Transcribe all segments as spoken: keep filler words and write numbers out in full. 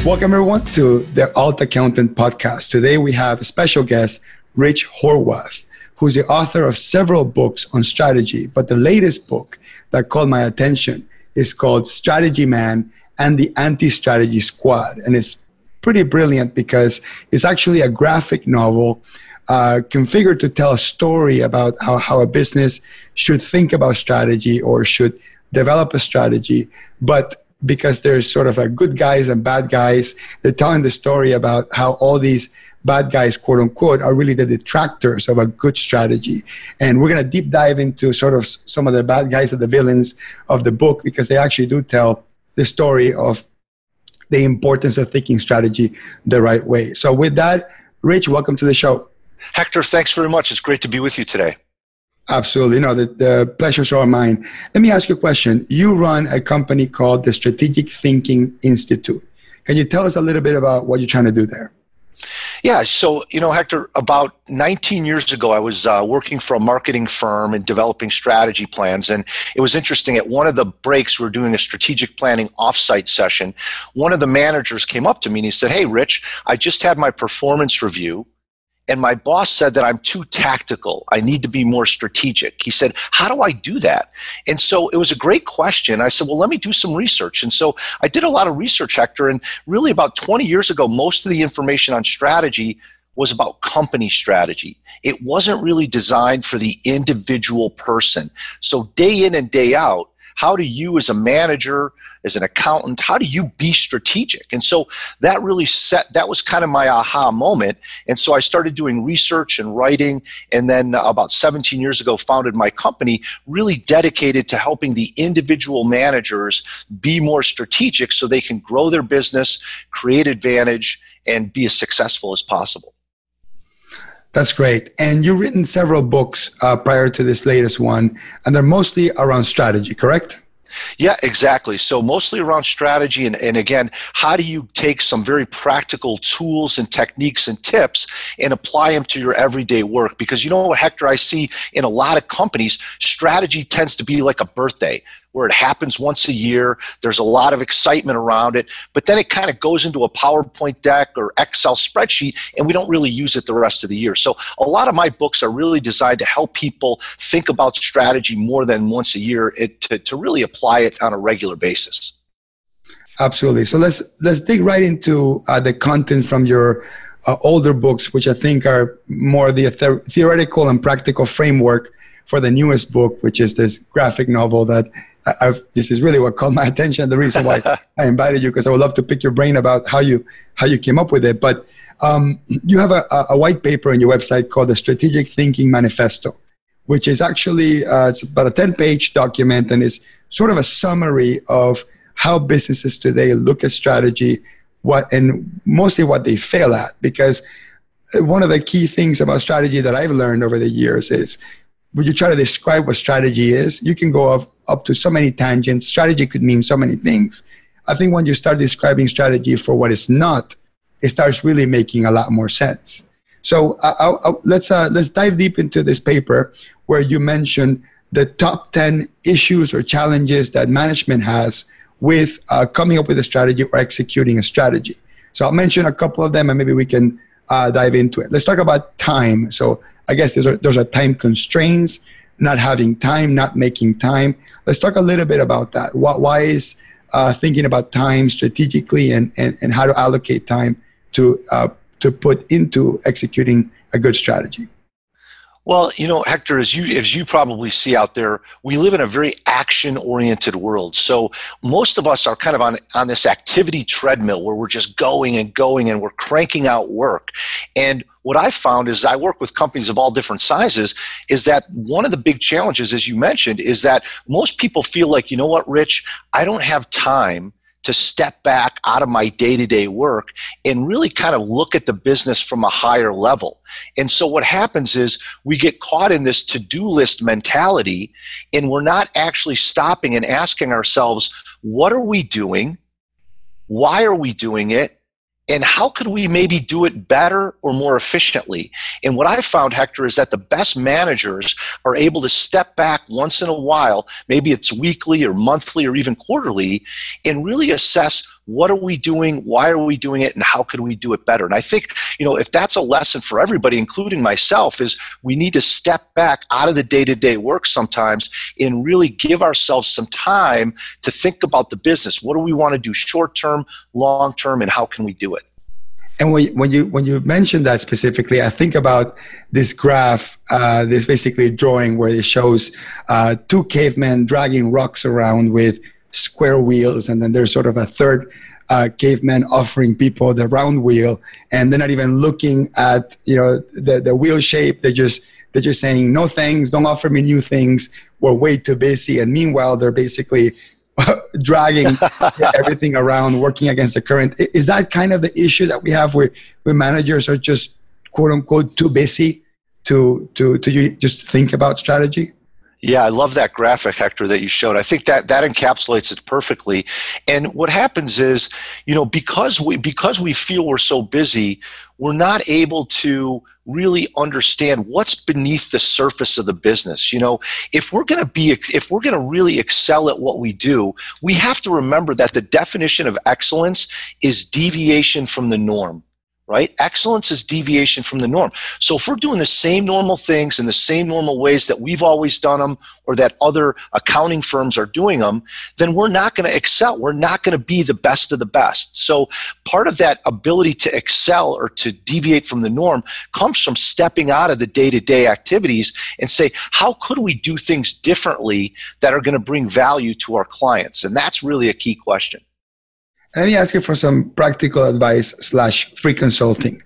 Welcome everyone to the Alt Accountant Podcast. Today we have a special guest, Rich Horwath, who's the author of several books on strategy. But the latest book that caught my attention is called Strategy Man and the Anti-Strategy Squad. And it's pretty brilliant because it's actually a graphic novel uh, configured to tell a story about how, how a business should think about strategy or should develop a strategy. But because there's sort of a good guys and bad guys, they're telling the story about how all these bad guys, quote unquote, are really the detractors of a good strategy. And we're going to deep dive into sort of some of the bad guys and the villains of the book, because they actually do tell the story of the importance of thinking strategy the right way. So with that, Rich, welcome to the show. Hector, thanks very much. It's great to be with you today. Absolutely. No, the, the pleasure's all mine. Let me ask you a question. You run a company called the Strategic Thinking Institute. Can you tell us a little bit about what you're trying to do there? Yeah, so, you know, Hector, about nineteen years ago, I was uh, working for a marketing firm and developing strategy plans. And it was interesting. At one of the breaks, we were doing a strategic planning offsite session. One of the managers came up to me and he said, "Hey, Rich, I just had my performance review. And my boss said that I'm too tactical. I need to be more strategic." He said, "How do I do that?" And so it was a great question. I said, well, let me do some research. And so I did a lot of research, Hector, and really about twenty years ago, most of the information on strategy was about company strategy. It wasn't really designed for the individual person. So day in and day out, how do you as a manager, as an accountant, how do you be strategic? And so that really set, that was kind of my aha moment. And so I started doing research and writing, and then uh, about seventeen years ago founded my company, really dedicated to helping the individual managers be more strategic so they can grow their business, create advantage, and be as successful as possible. That's great. And you've written several books uh, prior to this latest one, and they're mostly around strategy, correct? Yeah, exactly. So mostly around strategy. And, and again, how do you take some very practical tools and techniques and tips and apply them to your everyday work? Because you know what, Hector, I see in a lot of companies, strategy tends to be like a birthday, where it happens once a year. There's a lot of excitement around it, but then it kind of goes into a PowerPoint deck or Excel spreadsheet, and we don't really use it the rest of the year. So a lot of my books are really designed to help people think about strategy more than once a year, it, to, to really apply it on a regular basis. Absolutely. So let's let's dig right into uh, the content from your uh, older books, which I think are more the the theoretical and practical framework for the newest book, which is this graphic novel that I've, this is really what caught my attention. The reason why I invited you, because I would love to pick your brain about how you how you came up with it. But um, you have a, a white paper on your website called the Strategic Thinking Manifesto, which is actually uh, it's about a ten-page document, and is sort of a summary of how businesses today look at strategy, what and mostly what they fail at. Because one of the key things about strategy that I've learned over the years is, when you try to describe what strategy is, you can go up, up to so many tangents. Strategy could mean so many things. I think when you start describing strategy for what it's not, it starts really making a lot more sense. So I, I, I, let's uh, let's dive deep into this paper where you mention the top ten issues or challenges that management has with uh, coming up with a strategy or executing a strategy. So I'll mention a couple of them, and maybe we can uh, dive into it. Let's talk about time. So I guess those are, those are time constraints, not having time, not making time. Let's talk a little bit about that. Why, why is uh, thinking about time strategically, and, and, and how to allocate time to uh, to put into executing a good strategy? Well, you know, Hector, as you as you probably see out there, we live in a very action-oriented world. So most of us are kind of on, on this activity treadmill where we're just going and going and we're cranking out work. And what I found is, I work with companies of all different sizes, is that one of the big challenges, as you mentioned, is that most people feel like, you know what, Rich, I don't have time to step back out of my day-to-day work and really kind of look at the business from a higher level. And so what happens is we get caught in this to-do list mentality, and we're not actually stopping and asking ourselves, what are we doing? Why are we doing it? And how could we maybe do it better or more efficiently? And what I found, Hector, is that the best managers are able to step back once in a while, maybe it's weekly or monthly or even quarterly, and really assess What are we doing? Why are we doing it? And how could we do it better? And I think, you know, if that's a lesson for everybody, including myself, is we need to step back out of the day-to-day work sometimes and really give ourselves some time to think about the business. What do we want to do short-term, long-term, and how can we do it? And when you, when you when you mentioned that specifically, I think about this graph, uh, this basically drawing where it shows uh, two cavemen dragging rocks around with square wheels, and then there's sort of a third uh, caveman offering people the round wheel, and they're not even looking at you know the the wheel shape. They're just they're just saying no thanks, don't offer me new things. We're way too busy, and meanwhile they're basically dragging everything around, working against the current. Is that kind of the issue that we have where, where managers are just quote unquote too busy to to to just think about strategy? Yeah, I love that graphic, Hector, that you showed. I think that that encapsulates it perfectly. And what happens is, you know, because we because we feel we're so busy, we're not able to really understand what's beneath the surface of the business. You know, if we're going to be if we're going to really excel at what we do, we have to remember that the definition of excellence is deviation from the norm. Right? Excellence is deviation from the norm. So if we're doing the same normal things in the same normal ways that we've always done them, or that other accounting firms are doing them, then we're not going to excel. We're not going to be the best of the best. So part of that ability to excel or to deviate from the norm comes from stepping out of the day-to-day activities and say, how could we do things differently that are going to bring value to our clients? And that's really a key question. Let me ask you for some practical advice slash free consulting.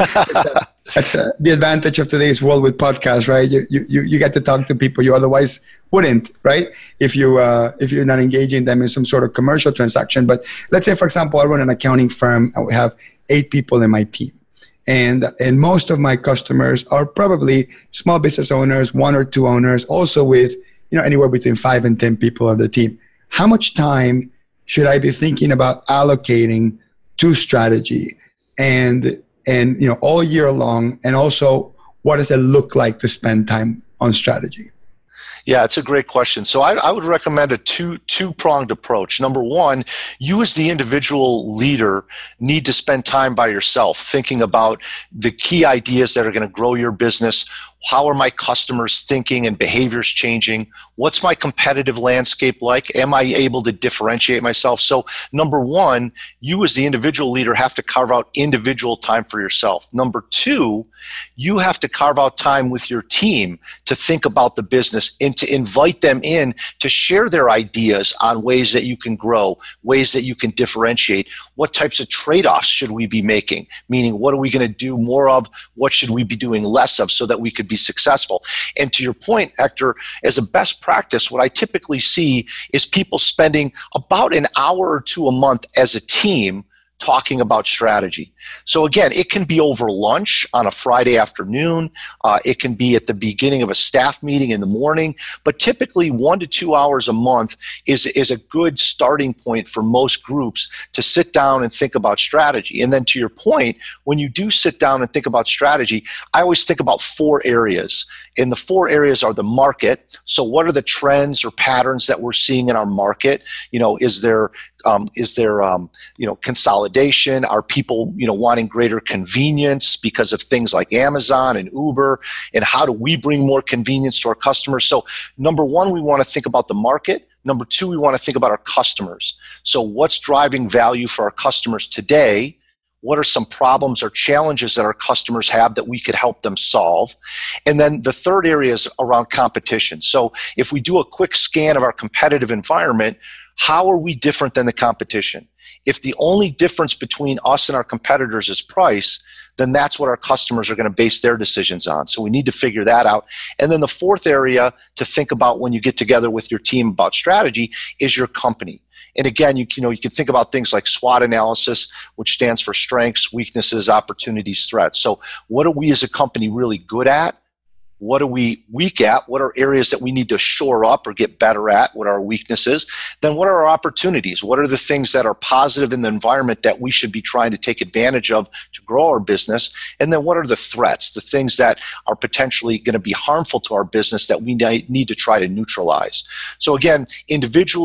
That's uh, the advantage of today's world with podcasts, right? You, you you get to talk to people you otherwise wouldn't, right? If you uh, if you're not engaging them in some sort of commercial transaction. But let's say, for example, I run an accounting firm and we have eight people in my team, and and most of my customers are probably small business owners, one or two owners, also with you know anywhere between five and ten people on the team. How much time should I be thinking about allocating to strategy and and you know all year long? And also, what does it look like to spend time on strategy? Yeah, it's a great question. So I, I would recommend a two two-pronged approach. Number one, you as the individual leader need to spend time by yourself thinking about the key ideas that are going to grow your business. How are my customers thinking and behaviors changing? What's my competitive landscape like? Am I able to differentiate myself? So number one, you as the individual leader have to carve out individual time for yourself. Number two, you have to carve out time with your team to think about the business and to invite them in to share their ideas on ways that you can grow, ways that you can differentiate. What types of trade-offs should we be making? Meaning, what are we going to do more of? What should we be doing less of so that we could be successful? And to your point, Hector, as a best practice, what I typically see is people spending about an hour or two a month as a team talking about strategy. So again, it can be over lunch on a Friday afternoon. Uh, it can be at the beginning of a staff meeting in the morning. But typically one to two hours a month is, is a good starting point for most groups to sit down and think about strategy. And then to your point, when you do sit down and think about strategy, I always think about four areas. And the four areas are the market. So what are the trends or patterns that we're seeing in our market? You know, is there Um, is there, um, you know, consolidation? Are people, you know, wanting greater convenience because of things like Amazon and Uber? And how do we bring more convenience to our customers? So number one, we want to think about the market. Number two, we want to think about our customers. So what's driving value for our customers today? What are some problems or challenges that our customers have that we could help them solve? And then the third area is around competition. So if we do a quick scan of our competitive environment, how are we different than the competition? If the only difference between us and our competitors is price, then that's what our customers are going to base their decisions on. So we need to figure that out. And then the fourth area to think about when you get together with your team about strategy is your company. And again, you, you know, you can think about things like SWOT analysis, which stands for strengths, weaknesses, opportunities, threats. So what are we as a company really good at? What are we weak at? What are areas that we need to shore up or get better at? What are our weaknesses? Then what are our opportunities? What are the things that are positive in the environment that we should be trying to take advantage of to grow our business? And then what are the threats, the things that are potentially going to be harmful to our business that we need to try to neutralize? So again, individually,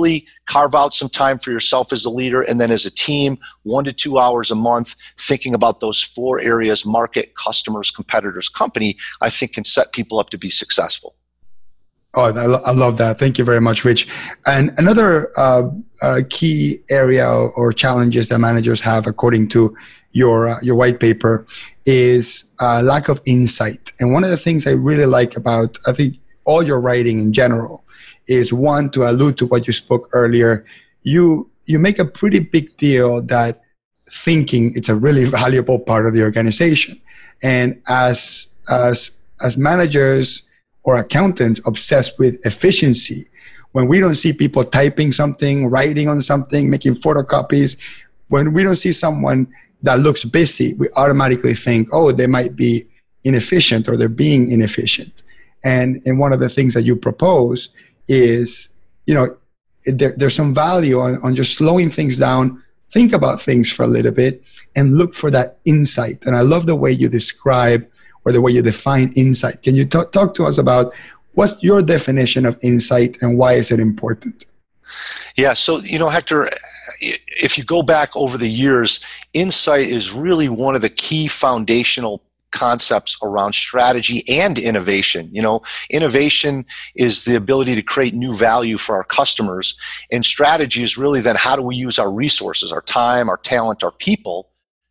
carve out some time for yourself as a leader, and then as a team, one to two hours a month, thinking about those four areas: market, customers, competitors, company, I think can set people up to be successful. Oh, I, lo- I love that. Thank you very much, Rich. And another uh, uh, key area or challenges that managers have, according to your uh, your white paper, is uh, lack of insight. And one of the things I really like about, I think, all your writing in general is, one, to allude to what you spoke earlier, you you make a pretty big deal that thinking, it's a really valuable part of the organization. And as as as managers or accountants obsessed with efficiency, when we don't see people typing something, writing on something, making photocopies, when we don't see someone that looks busy, we automatically think, oh, they might be inefficient or they're being inefficient. And, and one of the things that you propose is, you know, there, there's some value on, on just slowing things down, think about things for a little bit, and look for that insight. And I love the way you describe or the way you define insight. Can you t- talk to us about what's your definition of insight and why is it important? Yeah, so, you know, Hector, if you go back over the years, insight is really one of the key foundational concepts around strategy and innovation. You know, innovation is the ability to create new value for our customers, and strategy is really then how do we use our resources, our time, our talent, our people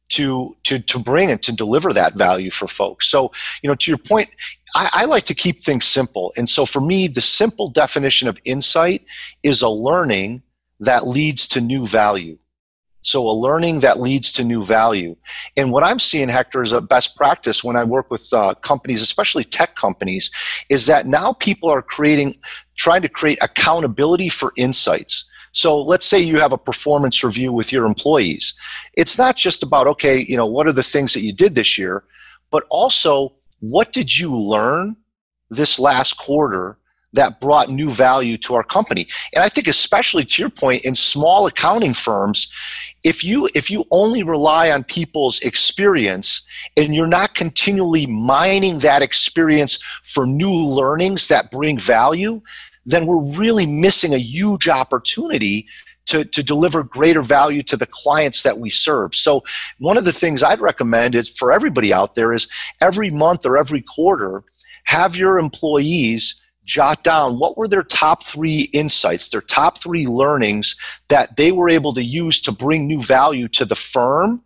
to to to bring and to deliver that value for folks. So, you know, to your point, I, I like to keep things simple. And so for me, the simple definition of insight is a learning that leads to new value. So a learning that leads to new value. And what I'm seeing, Hector, is a best practice when I work with uh, companies, especially tech companies, is that now people are creating, trying to create accountability for insights. So let's say you have a performance review with your employees. It's not just about, okay, you know, what are the things that you did this year, but also what did you learn this last quarter that brought new value to our company? And I think especially to your point, in small accounting firms, if you if you only rely on people's experience and you're not continually mining that experience for new learnings that bring value, then we're really missing a huge opportunity to, to deliver greater value to the clients that we serve. So one of the things I'd recommend is for everybody out there is every month or every quarter, have your employees jot down what were their top three insights, their top three learnings that they were able to use to bring new value to the firm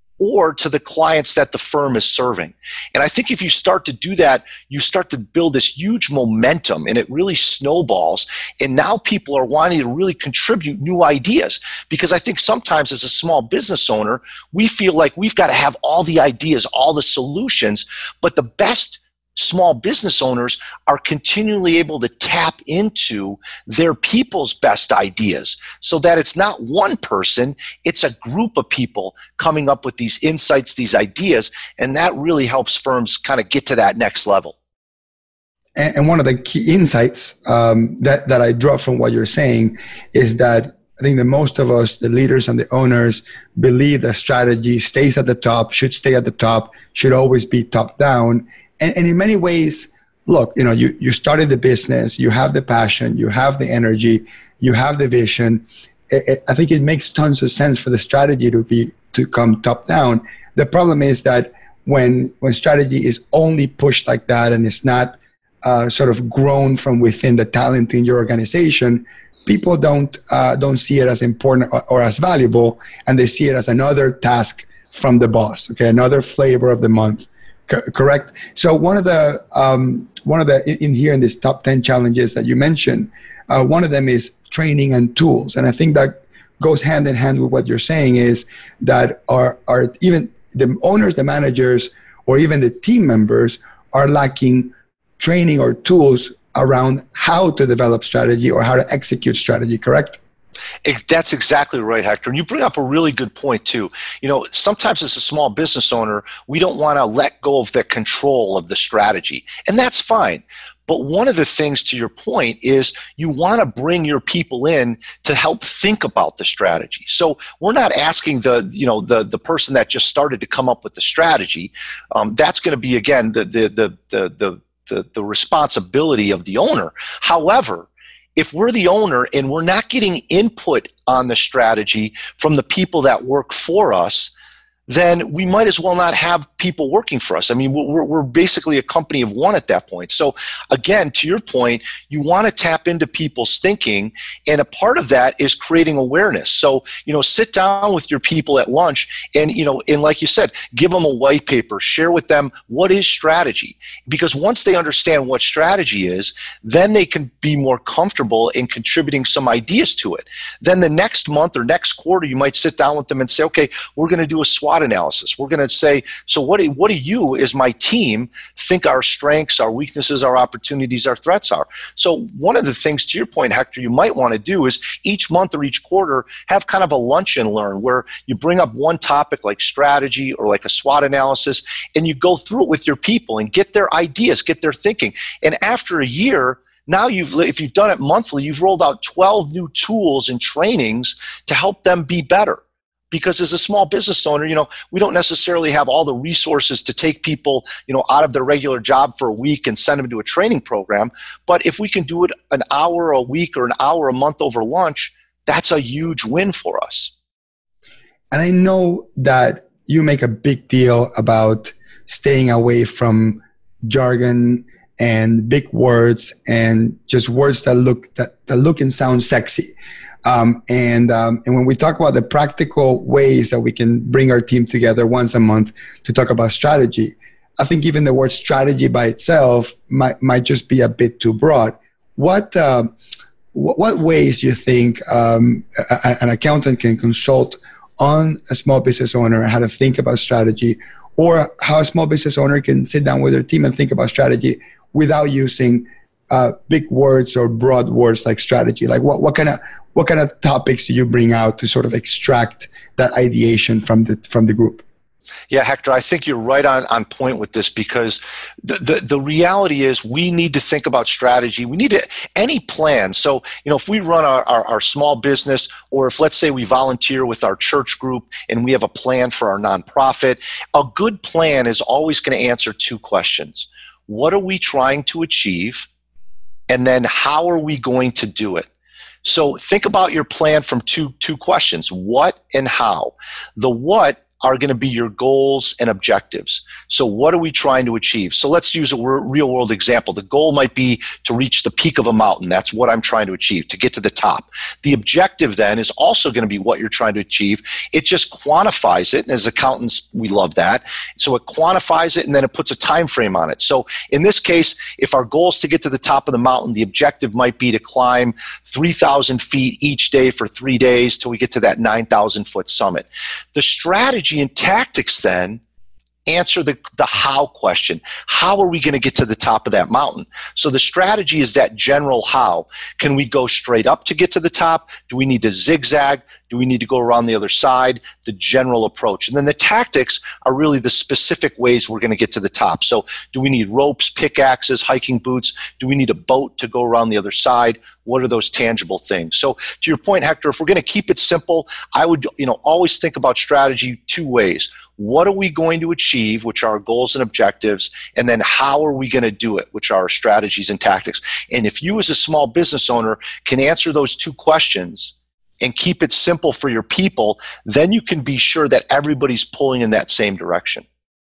or to the clients that the firm is serving. And I think if you start to do that, you start to build this huge momentum and it really snowballs. And now people are wanting to really contribute new ideas, because I think sometimes as a small business owner, we feel like we've got to have all the ideas, all the solutions, but the best small business owners are continually able to tap into their people's best ideas so that it's not one person, it's a group of people coming up with these insights, these ideas, and that really helps firms kind of get to that next level. And, and one of the key insights um, that, that I draw from what you're saying is that I think that most of us, the leaders and the owners, believe that strategy stays at the top, should stay at the top, should always be top down. And, and in many ways, look, you know, you, you started the business, you have the passion, you have the energy, you have the vision. It, it, I think it makes tons of sense for the strategy to be to come top down. The problem is that when when strategy is only pushed like that and it's not uh, sort of grown from within the talent in your organization, people don't uh, don't see it as important or, or as valuable, and they see it as another task from the boss. Okay, another flavor of the month. Correct. So one of the um, one of the in here in this top ten challenges that you mentioned, uh, one of them is training and tools, and I think that goes hand in hand with what you're saying is that are are even the owners, the managers, or even the team members are lacking training or tools around how to develop strategy or how to execute strategy. Correct. It, that's exactly right, Hector. And you bring up a really good point, too. You know, sometimes as a small business owner, we don't want to let go of the control of the strategy. And that's fine. But one of the things, to your point, is you want to bring your people in to help think about the strategy. So we're not asking the, you know, the, the person that just started to come up with the strategy. Um, that's going to be, again, the, the, the, the, the, the, the responsibility of the owner. However, if we're the owner and we're not getting input on the strategy from the people that work for us, then we might as well not have people working for us. I mean, we're, we're basically a company of one at that point. So again, to your point, you want to tap into people's thinking, and a part of that is creating awareness. So, you know, sit down with your people at lunch and, you know, and like you said, give them a white paper, share with them what is strategy. Because once they understand what strategy is, then they can be more comfortable in contributing some ideas to it. Then the next month or next quarter, you might sit down with them and say, okay, we're going to do a SWOT analysis. We're going to say, so what do, what do you as my team think our strengths, our weaknesses, our opportunities, our threats are? So one of the things, to your point, Hector, you might want to do is each month or each quarter have kind of a lunch and learn where you bring up one topic like strategy or like a SWOT analysis, and you go through it with your people and get their ideas, get their thinking. And after a year, now you've, if you've done it monthly, you've rolled out twelve new tools and trainings to help them be better. Because as a small business owner, you know, we don't necessarily have all the resources to take people, you know, out of their regular job for a week and send them to a training program. But if we can do it an hour a week or an hour a month over lunch, that's a huge win for us. And I know that you make a big deal about staying away from jargon and big words and just words that look that, that look and sound sexy. Um, and um, and when we talk about the practical ways that we can bring our team together once a month to talk about strategy, I think even the word strategy by itself might might just be a bit too broad. What uh, what, what ways do you think um, a, an accountant can consult on a small business owner how to think about strategy, or how a small business owner can sit down with their team and think about strategy without using uh, big words or broad words like strategy? Like what what kind of What kind of topics do you bring out to sort of extract that ideation from the from the group? Yeah, Hector, I think you're right on, on point with this, because the, the, the reality is we need to think about strategy. We need to, any plan. So, you know, if we run our, our, our small business, or if let's say we volunteer with our church group and we have a plan for our nonprofit, a good plan is always going to answer two questions. What are we trying to achieve? And then how are we going to do it? So think about your plan from two, two questions, what and how. The what are going to be your goals and objectives. So what are we trying to achieve? So let's use a real world example. The goal might be to reach the peak of a mountain. That's what I'm trying to achieve, to get to the top. The objective then is also going to be what you're trying to achieve. It just quantifies it. And as accountants, we love that. So it quantifies it and then it puts a time frame on it. So in this case, if our goal is to get to the top of the mountain, the objective might be to climb three thousand feet each day for three days till we get to that nine thousand foot summit. The strategy and tactics then answer the, the how question. How are we going to get to the top of that mountain? So the strategy is that general how. Can we go straight up to get to the top? Do we need to zigzag? Do we need to go around the other side? The general approach. And then the tactics are really the specific ways we're going to get to the top. So do we need ropes, pickaxes, hiking boots? Do we need a boat to go around the other side? What are those tangible things? So to your point, Hector, if we're going to keep it simple, I would, you know, always think about strategy two ways. What are we going to achieve, which are our goals and objectives, and then how are we going to do it, which are our strategies and tactics. And if you as a small business owner can answer those two questions and keep it simple for your people, then you can be sure that everybody's pulling in that same direction.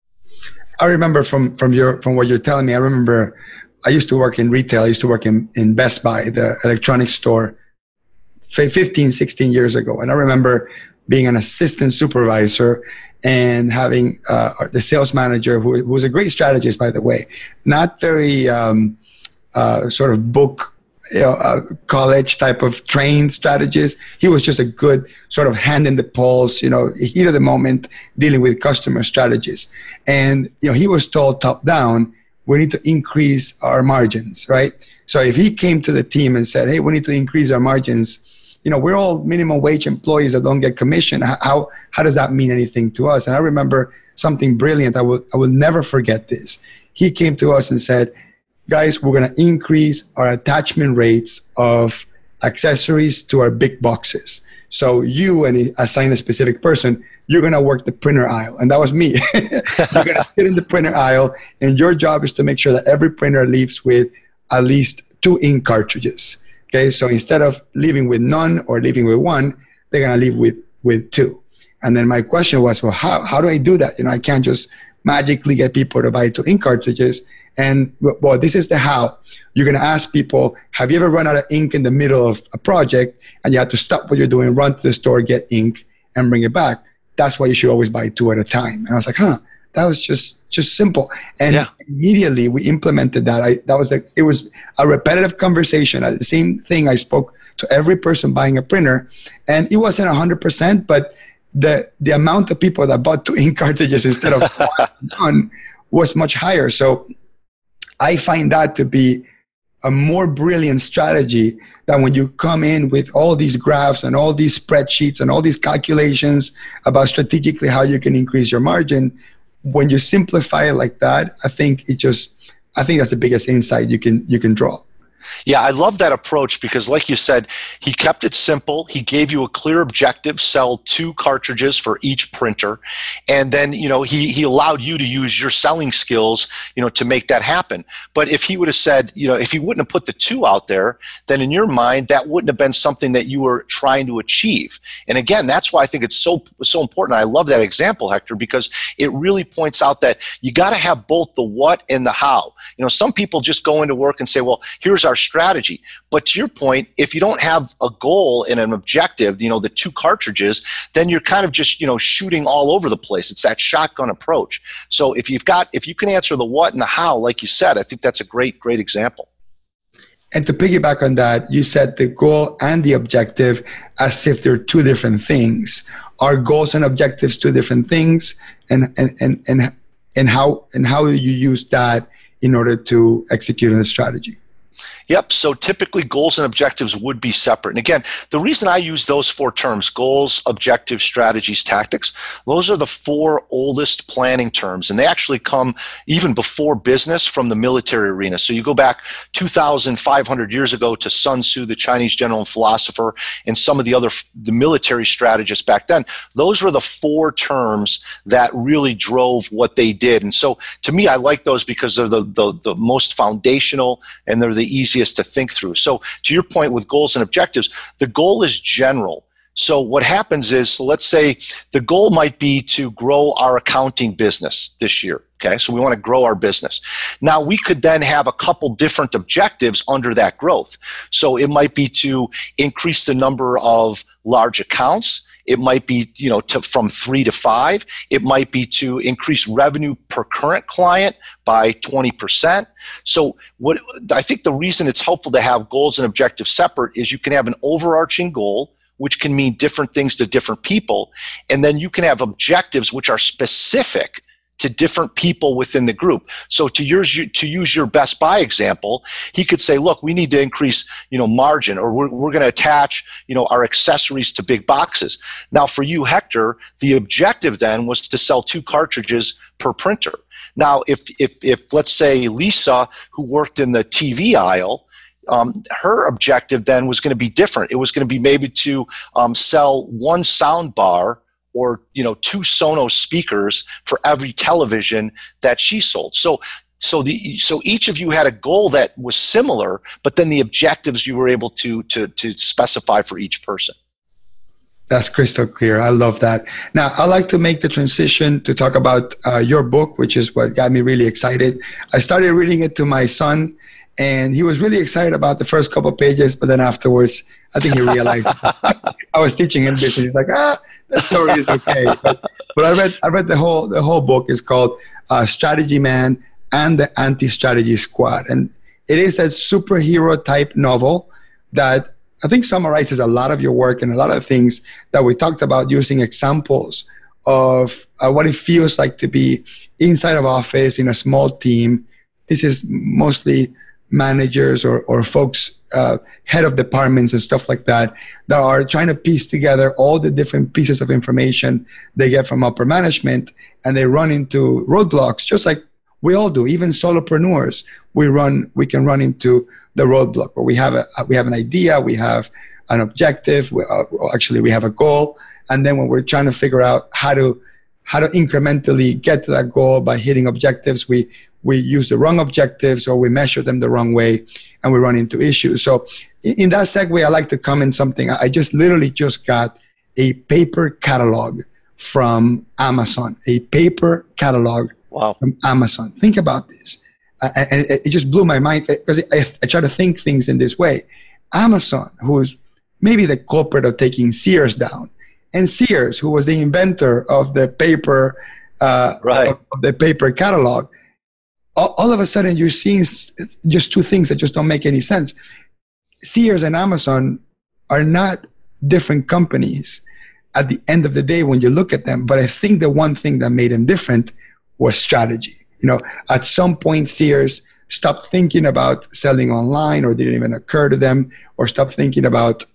I remember from from your from what you're telling me, I remember I used to work in retail. I used to work in, in Best Buy, the electronics store, fifteen, sixteen years ago. And I remember being an assistant supervisor and having uh, the sales manager, who, who was a great strategist, by the way, not very um, uh, sort of book, you know, uh, college type of trained strategist. He was just a good sort of hand in the pulse, you know, heat of the moment, dealing with customer strategies. And, you know, he was told top down, we need to increase our margins, right? So if he came to the team and said, hey, we need to increase our margins, you know, we're all minimum wage employees that don't get commission. How how does that mean anything to us? And I remember something brilliant. I will I will never forget this. He came to us and said, guys, we're going to increase our attachment rates of accessories to our big boxes. So you, and he assigned a specific person, you're going to work the printer aisle. And that was me. You're going to sit in the printer aisle, and your job is to make sure that every printer leaves with at least two ink cartridges. Okay, so instead of leaving with none or leaving with one, they're gonna leave with with two. And then my question was, well, how how do I do that? You know, I can't just magically get people to buy two ink cartridges. And well, this is the how. You're gonna ask people, have you ever run out of ink in the middle of a project and you have to stop what you're doing, run to the store, get ink, and bring it back? That's why you should always buy two at a time. And I was like, huh, that was just just simple. And yeah. immediately we implemented that. I that was like it was a repetitive conversation. The same thing I spoke to every person buying a printer, and it wasn't a hundred percent, but the the amount of people that bought two ink cartridges instead of one was much higher. So I find that to be a more brilliant strategy than when you come in with all these graphs and all these spreadsheets and all these calculations about strategically how you can increase your margin. When you simplify it like that, I think it just, I think that's the biggest insight you can you can draw. Yeah, I love that approach because, like you said, he kept it simple. He gave you a clear objective: sell two cartridges for each printer, and then you know he he allowed you to use your selling skills, you know, to make that happen. But if he would have said, you know, if he wouldn't have put the two out there, then in your mind that wouldn't have been something that you were trying to achieve. And again, that's why I think it's so so important. I love that example, Hector, because it really points out that you got to have both the what and the how. You know, some people just go into work and say, well, here's our strategy. But to your point, if you don't have a goal and an objective, you know, the two cartridges, then you're kind of just, you know, shooting all over the place. It's that shotgun approach. So if you've got, if you can answer the what and the how, like you said, I think that's a great, great example. And to piggyback on that, you said the goal and the objective as if they're two different things. Are goals and objectives two different things? And and and and, and how and how do you use that in order to execute on a strategy? Yep. So typically goals and objectives would be separate. And again, the reason I use those four terms, goals, objectives, strategies, tactics, those are the four oldest planning terms. And they actually come even before business from the military arena. So you go back two thousand five hundred years ago to Sun Tzu, the Chinese general and philosopher, and some of the other the military strategists back then. Those were the four terms that really drove what they did. And so to me, I like those because they're the, the, the most foundational and they're the easiest to think through. So to your point with goals and objectives, the goal is general. So what happens is, so let's say the goal might be to grow our accounting business this year. Okay, so we want to grow our business. Now we could then have a couple different objectives under that growth. So it might be to increase the number of large accounts. It might be, you know, to, from three to five. It might be to increase revenue per current client by twenty percent. So what I think the reason it's helpful to have goals and objectives separate is you can have an overarching goal, which can mean different things to different people. And then you can have objectives which are specific to different people within the group. So to use, to use your Best Buy example, he could say, look, we need to increase, you know, margin, or we're, we're going to attach, you know, our accessories to big boxes. Now for you, Hector, the objective then was to sell two cartridges per printer. Now, if, if, if let's say Lisa, who worked in the T V aisle, Um, her objective then was going to be different. It was going to be maybe to um, sell one sound bar or, you know, two Sonos speakers for every television that she sold. So, so the so each of you had a goal that was similar, but then the objectives you were able to to to specify for each person. That's crystal clear. I love that. Now, I'd like to make the transition to talk about uh, your book, which is what got me really excited. I started reading it to my son, and he was really excited about the first couple of pages, but then afterwards, I think he realized I was teaching him this, and he's like, ah, the story is okay. But, but I read I read the whole the whole book. Is called uh, Strategy Man and the Anti-Strategy Squad. And it is a superhero type novel that I think summarizes a lot of your work and a lot of things that we talked about, using examples of uh, what it feels like to be inside of office in a small team. This is mostly managers or, or folks, uh, head of departments and stuff like that, that are trying to piece together all the different pieces of information they get from upper management, and they run into roadblocks, just like we all do. Even solopreneurs, we run, we can run into the roadblock where we have a, we have an idea, we have an objective, we, uh, actually we have a goal, and then when we're trying to figure out how to how to incrementally get to that goal by hitting objectives, we we use the wrong objectives or we measure them the wrong way and we run into issues. So in that segue, I like to comment something. I just literally just got a paper catalog from Amazon, a paper catalog wow. from Amazon. Think about this. Uh, and it just blew my mind because I, I try to think things in this way. Amazon, who's maybe the culprit of taking Sears down, and Sears, who was the inventor of the paper, uh, right. of, of the paper catalog, all, all of a sudden you're seeing just two things that just don't make any sense. Sears and Amazon are not different companies at the end of the day when you look at them, but I think the one thing that made them different was strategy. You know, at some point, Sears stopped thinking about selling online, or didn't even occur to them, or stopped thinking about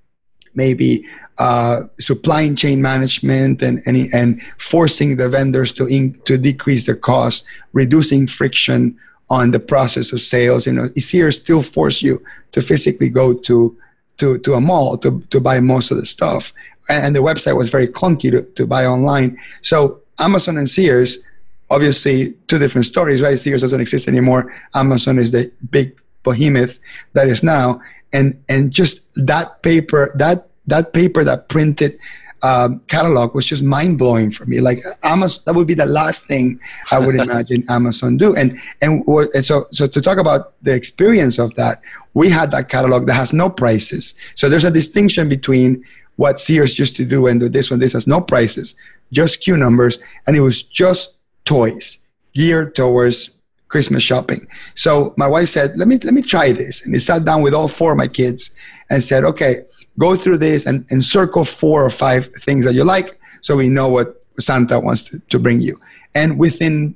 maybe uh, supply chain management and, and and forcing the vendors to in, to decrease the cost, reducing friction on the process of sales. You know, Sears still force you to physically go to to to a mall to to buy most of the stuff, and the website was very clunky to, to buy online. So Amazon and Sears, obviously two different stories, right? Sears doesn't exist anymore. Amazon is the big behemoth that is now, and and just that paper, that that paper that printed um, catalog was just mind blowing for me. Like Amazon, that would be the last thing I would imagine Amazon do. And and, and so so to talk about the experience of that, we had that catalog that has no prices. So there's a distinction between what Sears used to do and this one. This has no prices, just Q numbers, and it was just toys geared towards Christmas shopping. So my wife said, let me let me try this. And he sat down with all four of my kids and said, okay, go through this and, and circle four or five things that you like so we know what Santa wants to, to bring you. And within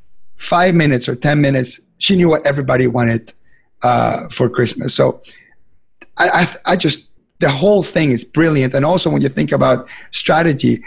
five minutes or ten minutes, she knew what everybody wanted uh, for Christmas. So I, I, I just, the whole thing is brilliant. And also when you think about strategy,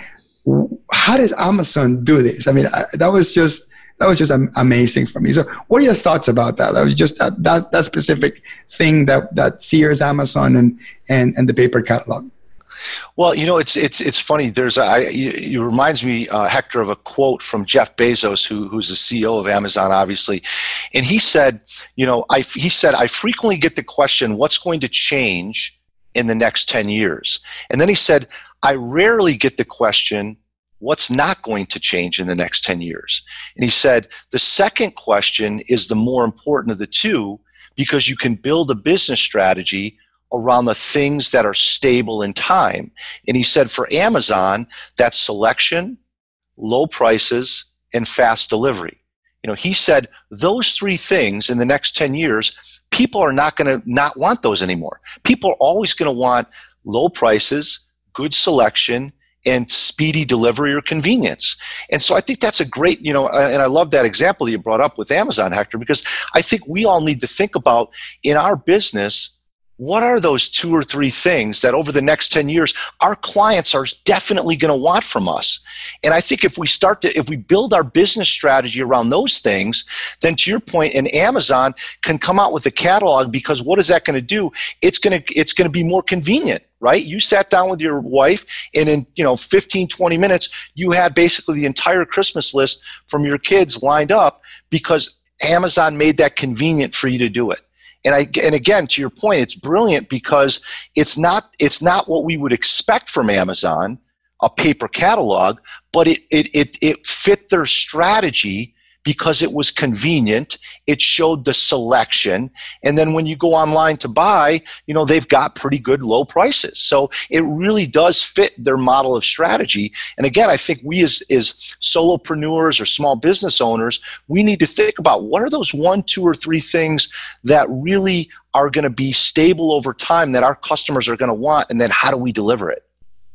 how does Amazon do this? I mean, I, that was just that was just amazing for me. So, what are your thoughts about that? That was just that that, that specific thing that that Sears, Amazon, and and and the paper catalog. Well, you know, it's it's it's funny. There's a, I, it reminds me, uh, Hector, of a quote from Jeff Bezos, who who's the C E O of Amazon, obviously, and he said, you know, I he said I frequently get the question, what's going to change in the next ten years? And then he said, I rarely get the question, what's not going to change in the next ten years? And he said, the second question is the more important of the two, because you can build a business strategy around the things that are stable in time. And he said for Amazon, that's selection, low prices, and fast delivery. You know, he said those three things in the next ten years, people are not going to not want those anymore. People are always going to want low prices, good selection, and speedy delivery or convenience. And so I think that's a great, you know, and I love that example that you brought up with Amazon, Hector, because I think we all need to think about in our business, what are those two or three things that over the next ten years, our clients are definitely going to want from us? And I think if we start to, if we build our business strategy around those things, then to your point, and Amazon can come out with a catalog, because what is that going to do? It's going to, it's going to be more convenient, right? You sat down with your wife and in, you know, fifteen, twenty minutes, you had basically the entire Christmas list from your kids lined up because Amazon made that convenient for you to do it. And I, and again, to your point, it's brilliant because it's not, it's not what we would expect from Amazon, a paper catalog, but it, it, it, it fit their strategy because it was convenient. It showed the selection. And then when you go online to buy, you know, they've got pretty good low prices. So it really does fit their model of strategy. And again, I think we as, as solopreneurs or small business owners, we need to think about what are those one, two, or three things that really are going to be stable over time that our customers are going to want, and then how do we deliver it?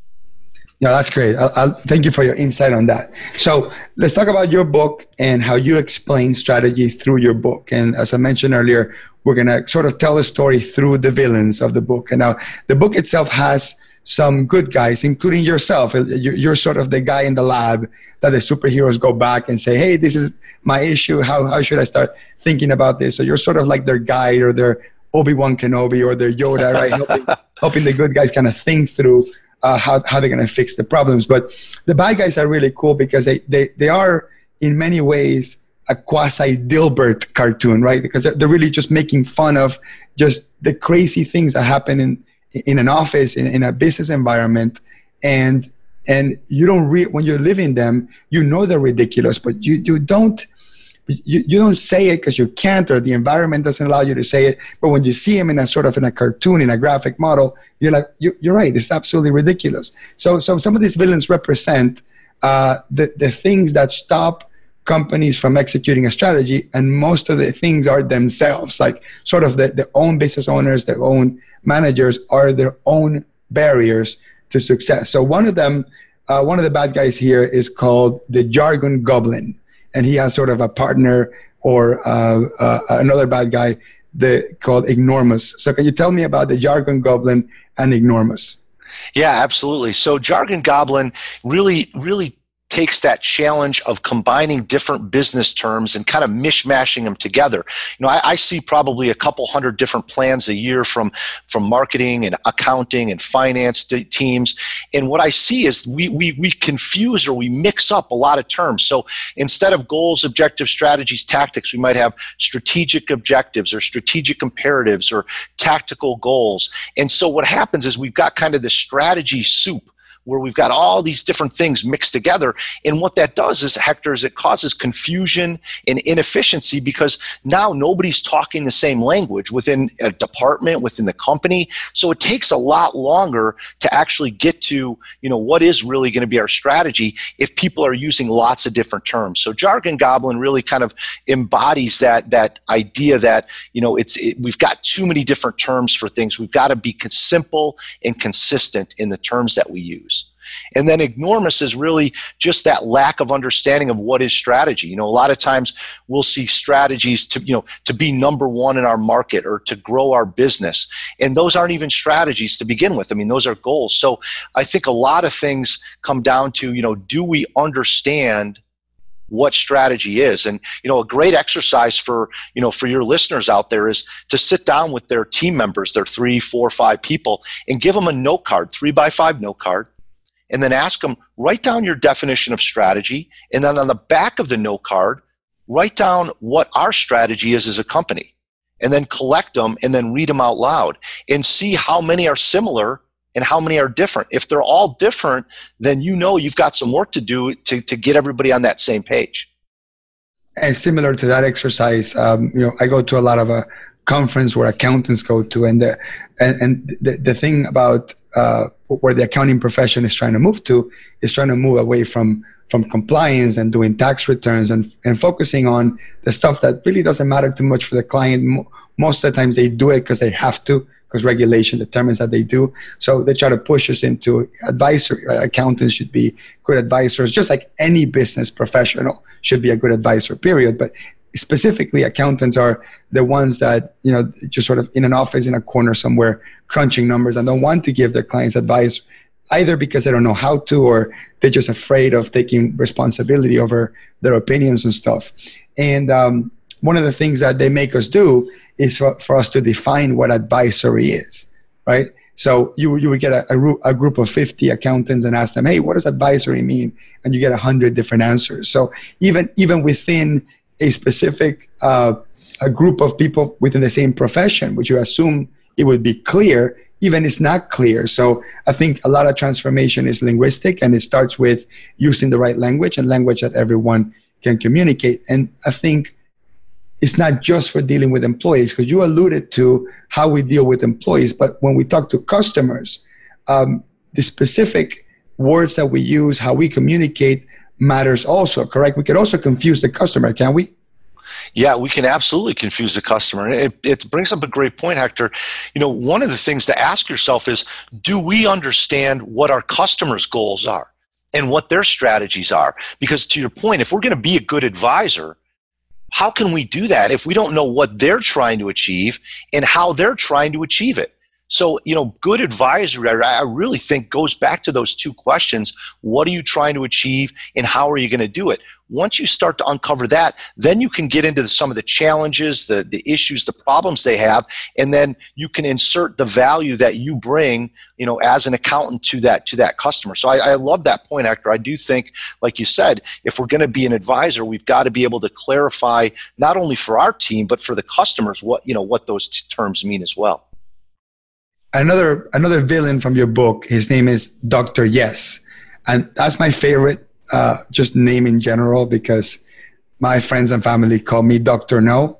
Yeah, that's great. I'll, I'll, thank you for your insight on that. So let's talk about your book and how you explain strategy through your book. And as I mentioned earlier, we're going to sort of tell a story through the villains of the book. And now the book itself has some good guys, including yourself. You're, you're sort of the guy in the lab that the superheroes go back and say, hey, this is my issue. How, how should I start thinking about this? So you're sort of like their guide or their Obi-Wan Kenobi or their Yoda, right? helping, helping the good guys kind of think through Uh, how, how they're going to fix the problems. But the bad guys are really cool because they, they, they are in many ways a quasi Dilbert cartoon, right? Because they're, they're really just making fun of just the crazy things that happen in in an office, in, in a business environment, and and you don't re- when you're living them, you know they're ridiculous, but you you don't you, you don't say it because you can't, or the environment doesn't allow you to say it. But when you see them in a sort of in a cartoon, in a graphic model, you're like, you, you're right, it's absolutely ridiculous. So so some of these villains represent uh, the the things that stop companies from executing a strategy, and most of the things are themselves, like sort of the, the own business owners, their own managers are their own barriers to success. So one of them, uh, one of the bad guys here is called the Jargon Goblin, and he has sort of a partner or uh, uh, another bad guy the, called Ignoramus. So can you tell me about the Jargon Goblin and Ignoramus? Yeah, absolutely. So Jargon Goblin really, really takes that challenge of combining different business terms and kind of mishmashing them together. You know, I, I see probably a couple hundred different plans a year from, from marketing and accounting and finance teams. And what I see is we, we, we confuse or we mix up a lot of terms. So instead of goals, objectives, strategies, tactics, we might have strategic objectives or strategic imperatives or tactical goals. And so what happens is we've got kind of the strategy soup, where we've got all these different things mixed together. And what that does is, Hector, is it causes confusion and inefficiency, because now nobody's talking the same language within a department, within the company. So it takes a lot longer to actually get to, you know, what is really going to be our strategy if people are using lots of different terms. So Jargon Goblin really kind of embodies that, that idea that, you know, it's it, we've got too many different terms for things. We've got to be simple and consistent in the terms that we use. And then Ignoramus is really just that lack of understanding of what is strategy. You know, a lot of times we'll see strategies to, you know, to be number one in our market or to grow our business. And those aren't even strategies to begin with. I mean, those are goals. So I think a lot of things come down to, you know, do we understand what strategy is? And, you know, a great exercise for, you know, for your listeners out there is to sit down with their team members, their three, four, five people, and give them a note card, three by five note card. And then ask them, write down your definition of strategy. And then on the back of the note card, write down what our strategy is as a company. And then collect them and then read them out loud and see how many are similar and how many are different. If they're all different, then you know you've got some work to do to, to get everybody on that same page. And similar to that exercise, um, you know, I go to a lot of a conference where accountants go to, and the and, and the, the thing about uh, where the accounting profession is trying to move to is trying to move away from from compliance and doing tax returns and and focusing on the stuff that really doesn't matter too much for the client. Most of the times they do it because they have to, because regulation determines that they do. So they try to push us into advisory. Accountants should be good advisors, just like any business professional should be a good advisor, period. But specifically, accountants are the ones that, you know, just sort of in an office in a corner somewhere crunching numbers and don't want to give their clients advice, either because they don't know how to, or they're just afraid of taking responsibility over their opinions and stuff. And um, one of the things that they make us do is for, for us to define what advisory is, right? So you you would get a, a, a group of fifty accountants and ask them, hey, what does advisory mean? And you get a hundred different answers. So even even within a specific uh, a group of people within the same profession, which you assume it would be clear, even it's not clear. So I think a lot of transformation is linguistic, and it starts with using the right language and language that everyone can communicate. And I think it's not just for dealing with employees, because you alluded to how we deal with employees, but when we talk to customers, um, the specific words that we use, how we communicate matters also, correct? We could also confuse the customer, can we? Yeah, we can absolutely confuse the customer. It, it brings up a great point, Hector. You know, one of the things to ask yourself is, do we understand what our customers' goals are and what their strategies are? Because to your point, if we're going to be a good advisor, how can we do that if we don't know what they're trying to achieve and how they're trying to achieve it? So, you know, good advisory, I I really think goes back to those two questions. What are you trying to achieve and how are you going to do it? Once you start to uncover that, then you can get into some of the challenges, the, the issues, the problems they have, and then you can insert the value that you bring, you know, as an accountant to that to that customer. So I, I love that point, Hector. I do think, like you said, if we're going to be an advisor, we've got to be able to clarify not only for our team, but for the customers what, you know, what those t- terms mean as well. Another another villain from your book, his name is Doctor Yes. And that's my favorite uh, just name in general, because my friends and family call me Doctor No.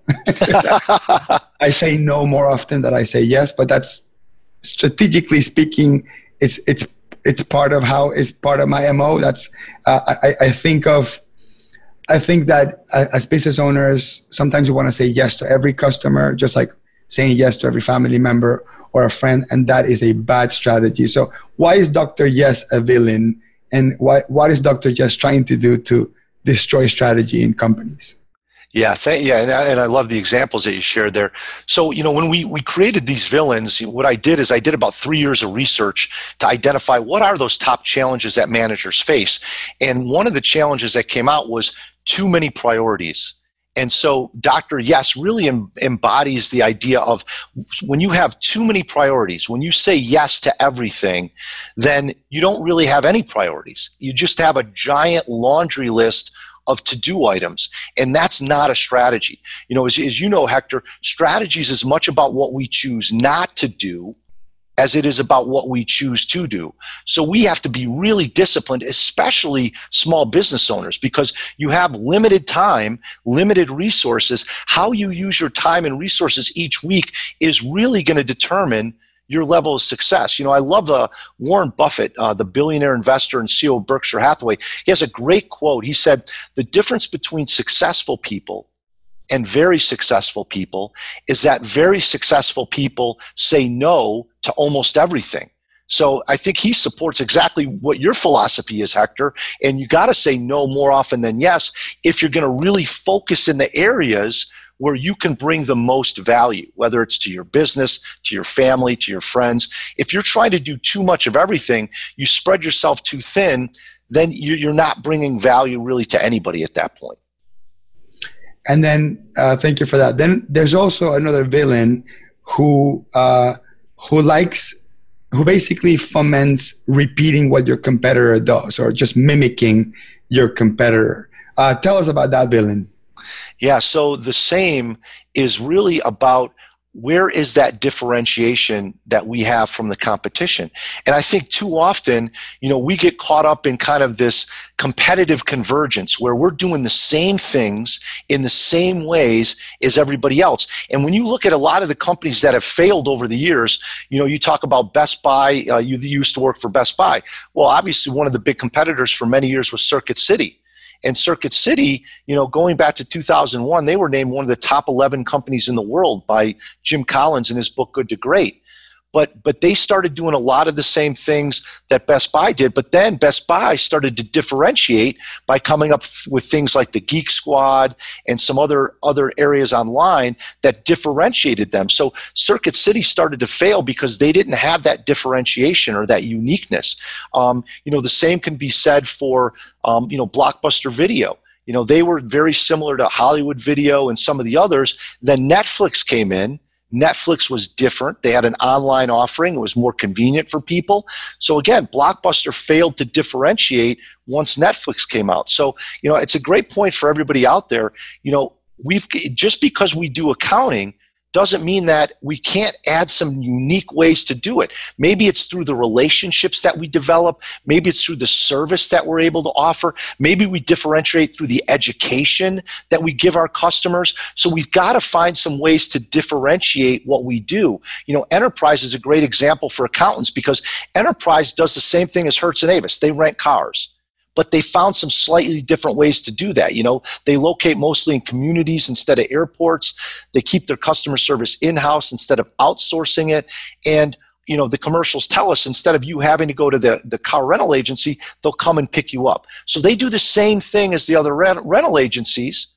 I say no more often than I say yes, but that's strategically speaking, it's it's it's part of how it's part of my M O. That's uh, I, I think of I think that as business owners, sometimes we want to say yes to every customer, just like saying yes to every family member or a friend, and that is a bad strategy. So why is Doctor Yes a villain, and why, what is Doctor Yes trying to do to destroy strategy in companies? Yeah, th- yeah, and I, and I love the examples that you shared there. So, you know, when we, we created these villains, what I did is I did about three years of research to identify what are those top challenges that managers face. And one of the challenges that came out was too many priorities. And so Doctor Yes really em- embodies the idea of when you have too many priorities, when you say yes to everything, then you don't really have any priorities. You just have a giant laundry list of to-do items, and that's not a strategy. You know, as, as you know, Hector, strategy is as much about what we choose not to do as it is about what we choose to do. So we have to be really disciplined, especially small business owners, because you have limited time, limited resources. How you use your time and resources each week is really going to determine your level of success. You know, I love uh, Warren Buffett, uh, the billionaire investor and C E O of Berkshire Hathaway. He has a great quote. He said, "The difference between successful people and very successful people is that very successful people say no to almost everything." So I think he supports exactly what your philosophy is, Hector. And you got to say no more often than yes if you're going to really focus in the areas where you can bring the most value, whether it's to your business, to your family, to your friends. If you're trying to do too much of everything, you spread yourself too thin, then you're not bringing value really to anybody at that point. And then, uh, thank you for that. Then there's also another villain who uh, who likes, who basically foments repeating what your competitor does or just mimicking your competitor. Uh, tell us about that villain. Yeah, so the same is really about where is that differentiation that we have from the competition? And I think too often, you know, we get caught up in kind of this competitive convergence where we're doing the same things in the same ways as everybody else. And when you look at a lot of the companies that have failed over the years, you know, you talk about Best Buy, uh, you used to work for Best Buy. Well, obviously one of the big competitors for many years was Circuit City. And Circuit City, you know, going back to two thousand one, they were named one of the top eleven companies in the world by Jim Collins in his book, Good to Great. But but they started doing a lot of the same things that Best Buy did. But then Best Buy started to differentiate by coming up with things like the Geek Squad and some other, other areas online that differentiated them. So Circuit City started to fail because they didn't have that differentiation or that uniqueness. Um, you know, the same can be said for, um, you know, Blockbuster Video. You know, they were very similar to Hollywood Video and some of the others. Then Netflix came in. Netflix was different. They had an online offering. It was more convenient for people. So again, Blockbuster failed to differentiate once Netflix came out. So, you know, it's a great point for everybody out there. You know, we've just because we do accounting doesn't mean that we can't add some unique ways to do it. Maybe it's through the relationships that we develop. Maybe it's through the service that we're able to offer. Maybe we differentiate through the education that we give our customers. So we've got to find some ways to differentiate what we do. You know, Enterprise is a great example for accountants because Enterprise does the same thing as Hertz and Avis. They rent cars. But they found some slightly different ways to do that. You know, they locate mostly in communities instead of airports. They keep their customer service in-house instead of outsourcing it. And, you know, the commercials tell us instead of you having to go to the, the car rental agency, they'll come and pick you up. So they do the same thing as the other rent, rental agencies,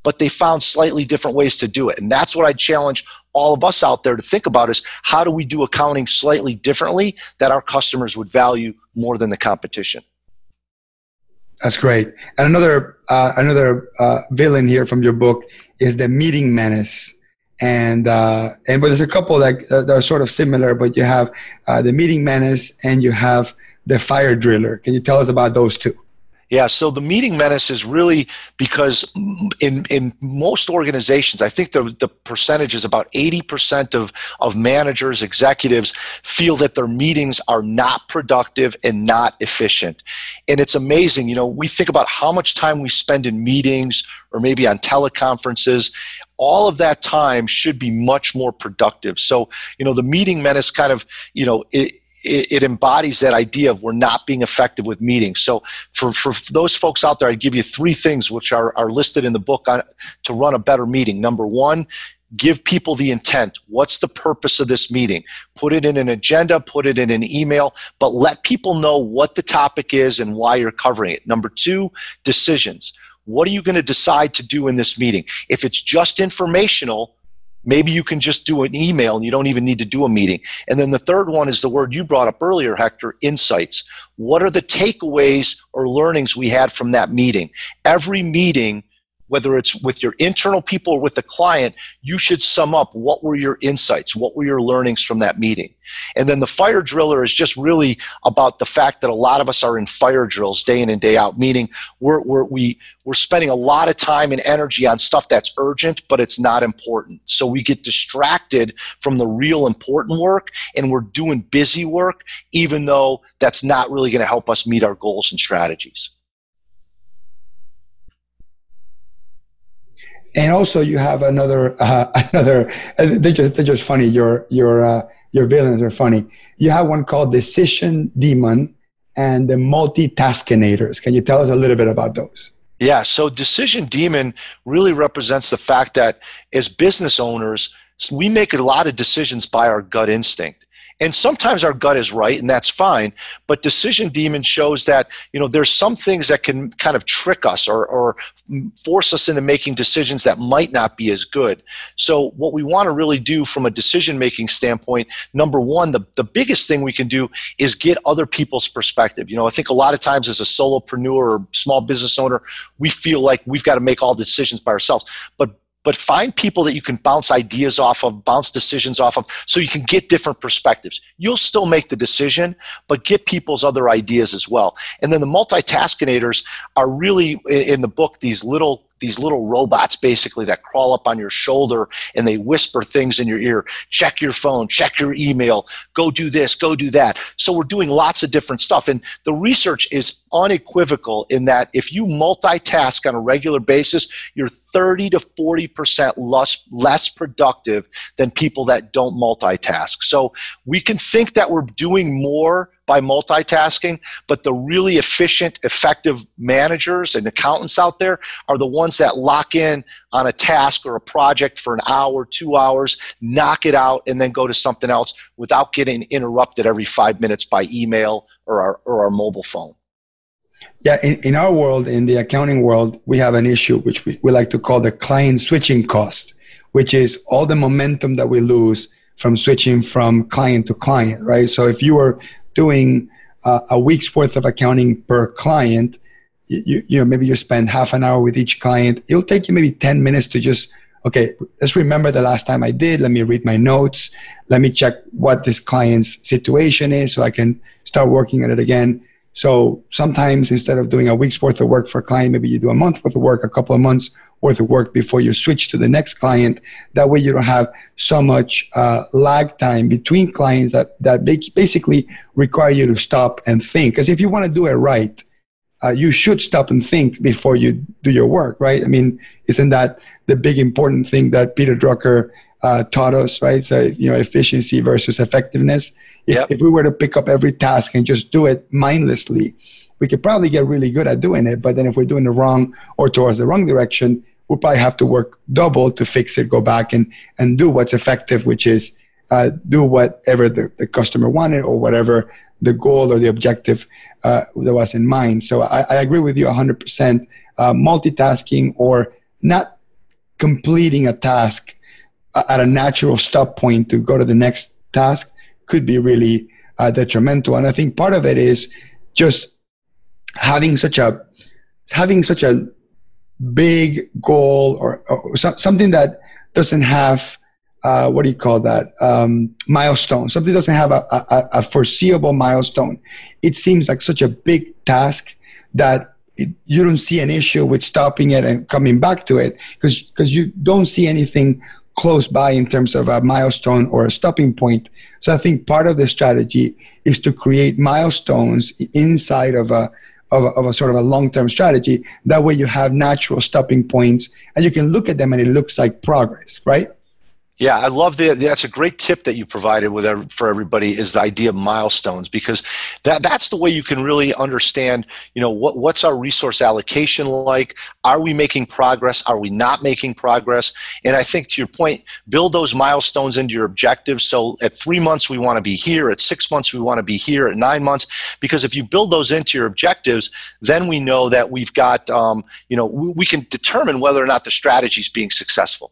but they found slightly different ways to do it. And that's what I challenge all of us out there to think about is how do we do accounting slightly differently that our customers would value more than the competition. That's great. And another uh, another uh, villain here from your book is the meeting menace. And uh, and but there's a couple that, uh, that are sort of similar, but you have uh, the meeting menace and you have the fire driller. Can you tell us about those two? Yeah, so the meeting menace is really because in in most organizations, I think the, the percentage is about eighty percent of, of managers, executives feel that their meetings are not productive and not efficient. And it's amazing, you know, we think about how much time we spend in meetings or maybe on teleconferences. All of that time should be much more productive. So, you know, the meeting menace kind of, you know, it, it embodies that idea of we're not being effective with meetings. So for, for those folks out there, I'd give you three things which are, are listed in the book on, to run a better meeting. Number one, give people the intent. What's the purpose of this meeting? Put it in an agenda, put it in an email, but let people know what the topic is and why you're covering it. Number two, decisions. What are you going to decide to do in this meeting? If it's just informational, maybe you can just do an email and you don't even need to do a meeting. And then the third one is the word you brought up earlier, Hector, insights. What are the takeaways or learnings we had from that meeting? Every meeting, whether it's with your internal people or with the client, you should sum up what were your insights, what were your learnings from that meeting. And then the fire driller is just really about the fact that a lot of us are in fire drills day in and day out, meaning we're, we're, we, we're spending a lot of time and energy on stuff that's urgent, but it's not important. So we get distracted from the real important work and we're doing busy work, even though that's not really going to help us meet our goals and strategies. And also, you have another uh, another. Uh, they're just they're just funny. Your your uh, your villains are funny. You have one called Decision Demon and the Multitaskinators. Can you tell us a little bit about those? Yeah. So Decision Demon really represents the fact that as business owners, we make a lot of decisions by our gut instinct. And sometimes our gut is right, and that's fine. But Decision Demon shows that, you know, there's some things that can kind of trick us or, or force us into making decisions that might not be as good. So what we want to really do from a decision-making standpoint, number one, the, the biggest thing we can do is get other people's perspective. You know, I think a lot of times as a solopreneur or small business owner, we feel like we've got to make all decisions by ourselves. But But find people that you can bounce ideas off of, bounce decisions off of, so you can get different perspectives. You'll still make the decision, but get people's other ideas as well. And then the multitaskinators are really, in the book, these little these little robots basically that crawl up on your shoulder and they whisper things in your ear. Check your phone, check your email, go do this, go do that. So we're doing lots of different stuff. And the research is unequivocal in that if you multitask on a regular basis, you're thirty to forty percent less, less productive than people that don't multitask. So we can think that we're doing more by multitasking, but the really efficient, effective managers and accountants out there are the ones that lock in on a task or a project for an hour, two hours, knock it out, and then go to something else without getting interrupted every five minutes by email or our, or our mobile phone. Yeah, in, in our world, in the accounting world, we have an issue which we, we like to call the client switching cost, which is all the momentum that we lose from switching from client to client, right? So if you were doing uh, a week's worth of accounting per client, you, you know, maybe you spend half an hour with each client. It'll take you maybe ten minutes to just, okay, let's remember the last time I did. Let me read my notes. Let me check what this client's situation is so I can start working on it again. So sometimes instead of doing a week's worth of work for a client, maybe you do a month worth of work, a couple of months worth of work before you switch to the next client. That way you don't have so much uh, lag time between clients that, that basically require you to stop and think. Because if you want to do it right, uh, you should stop and think before you do your work, right? I mean, isn't that the big important thing that Peter Drucker uh, taught us, right? So, you know, efficiency versus effectiveness. If, yep. if we were to pick up every task and just do it mindlessly, we could probably get really good at doing it. But then if we're doing the wrong or towards the wrong direction, we'll probably have to work double to fix it, go back and, and do what's effective, which is uh, do whatever the, the customer wanted or whatever the goal or the objective uh, that was in mind. So I, I agree with you one hundred percent. Uh, multitasking or not completing a task at a natural stop point to go to the next task could be really uh, detrimental. And I think part of it is just having such a having such a big goal or, or so, something that doesn't have uh, what do you call that um, milestone. Something doesn't have a, a, a foreseeable milestone. It seems like such a big task that it, you don't see an issue with stopping it and coming back to it because because you don't see anything close by in terms of a milestone or a stopping point. So I think part of the strategy is to create milestones inside of a of a, of a sort of a long-term strategy. That way you have natural stopping points and you can look at them and it looks like progress, right? Yeah, I love the. That's a great tip that you provided with for everybody is the idea of milestones, because that that's the way you can really understand. You know, what what's our resource allocation like? Are we making progress? Are we not making progress? And I think to your point, build those milestones into your objectives. So at three months we want to be here. At six months we want to be here. At nine months, because if you build those into your objectives, then we know that we've got. Um, you know, we, we can determine whether or not the strategy is being successful.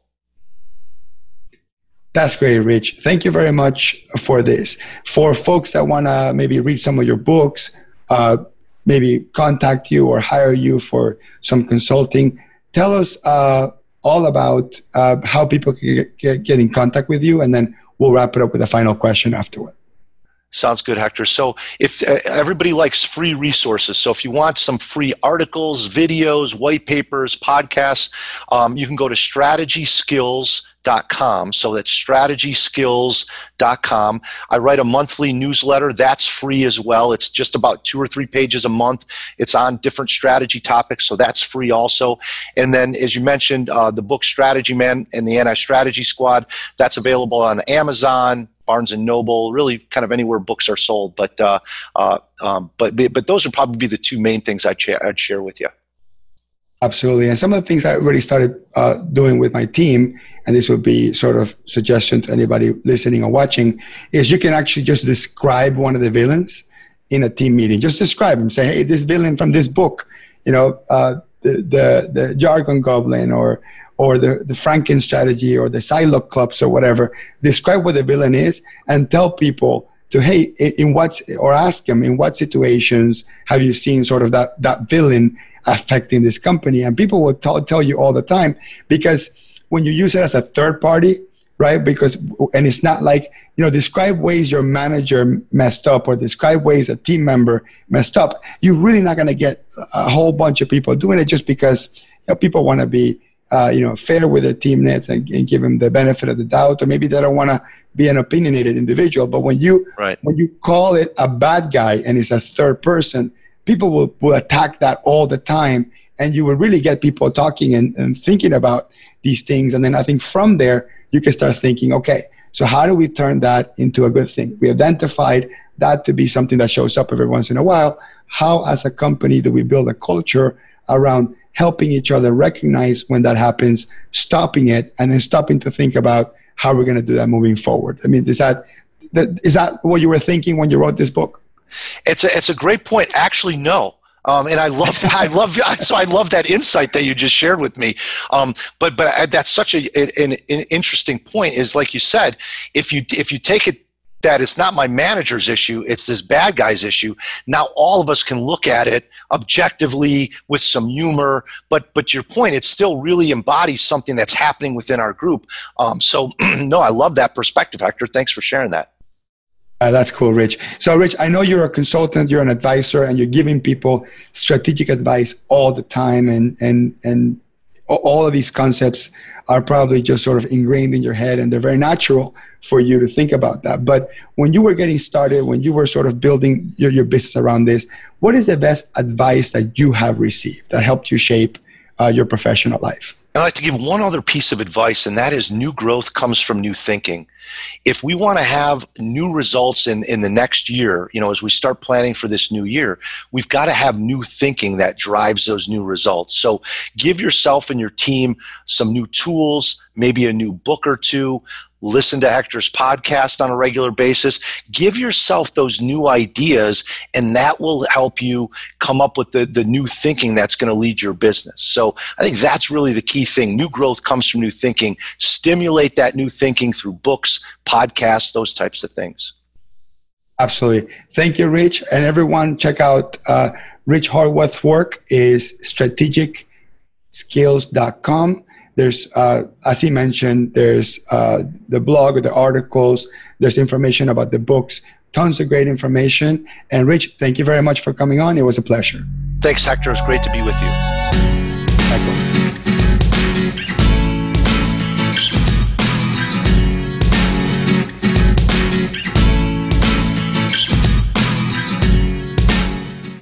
That's great, Rich. Thank you very much for this. For folks that want to maybe read some of your books, uh, maybe contact you or hire you for some consulting, tell us uh, all about uh, how people can get, get in contact with you, and then we'll wrap it up with a final question afterward. Sounds good, Hector. So if uh, everybody likes free resources, so if you want some free articles, videos, white papers, podcasts, um, you can go to strategy skills dot com. So that's strategy skills dot com. I write a monthly newsletter. That's free as well. It's just about two or three pages a month. It's on different strategy topics, so that's free also. And then, as you mentioned, uh, the book Strategy Man and the Anti-Strategy Squad, that's available on Amazon, Barnes and Noble, really kind of anywhere books are sold. But uh, uh, um, but but those would probably be the two main things I'd, share, I'd share with you. Absolutely. And some of the things I already started uh, doing with my team, and this would be sort of suggestion to anybody listening or watching, is you can actually just describe one of the villains in a team meeting. Just describe him. Say, hey, this villain from this book, you know, uh, the, the, the jargon goblin or or the, the Franken strategy or the Psylocke clubs or whatever. Describe what the villain is and tell people to, hey, in what, or ask them, in what situations have you seen sort of that, that villain affecting this company? And people will tell, tell you all the time, because when you use it as a third party, right? Because, and it's not like, you know, describe ways your manager messed up or describe ways a team member messed up. You're really not going to get a whole bunch of people doing it just because, you know, people want to be, uh, you know, fair with their teammates and, and give them the benefit of the doubt, or maybe they don't want to be an opinionated individual. But when you, right. when you call it a bad guy and it's a third person, people will, will attack that all the time, and you will really get people talking and, and thinking about these things. And then I think from there, you can start thinking, okay, so how do we turn that into a good thing? We identified that to be something that shows up every once in a while. How, as a company, do we build a culture around helping each other recognize when that happens, stopping it, and then stopping to think about how we're going to do that moving forward? I mean, is that, is that what you were thinking when you wrote this book? It's a, it's a great point. Actually, no. Um, and I love that. I love so I love that insight that you just shared with me. Um, but but that's such a an, an interesting point. Is like you said, if you if you take it that it's not my manager's issue, it's this bad guy's issue. Now all of us can look at it objectively with some humor. But but your point, it still really embodies something that's happening within our group. Um, so no, I love that perspective, Hector. Thanks for sharing that. Uh, that's cool, Rich. So, Rich, I know you're a consultant, you're an advisor, and you're giving people strategic advice all the time, and and and all of these concepts are probably just sort of ingrained in your head, and they're very natural for you to think about that. But when you were getting started, when you were sort of building your, your business around this, what is the best advice that you have received that helped you shape uh, your professional life? I'd like to give one other piece of advice, and that is new growth comes from new thinking. If we want to have new results in, in the next year, you know, as we start planning for this new year, we've got to have new thinking that drives those new results. So give yourself and your team some new tools, maybe a new book or two. listen to Hector's podcast on a regular basis. Give yourself those new ideas, and that will help you come up with the, the new thinking that's going to lead your business. So I think that's really the key thing. New growth comes from new thinking. Stimulate that new thinking through books, podcasts, those types of things. Absolutely. Thank you, Rich. And everyone, check out uh, Rich Horwath's work is strategic skills dot com. There's, uh, as he mentioned, there's uh, the blog, the articles, there's information about the books, tons of great information. And Rich, thank you very much for coming on. It was a pleasure. Thanks, Hector. It's great to be with you. Likewise.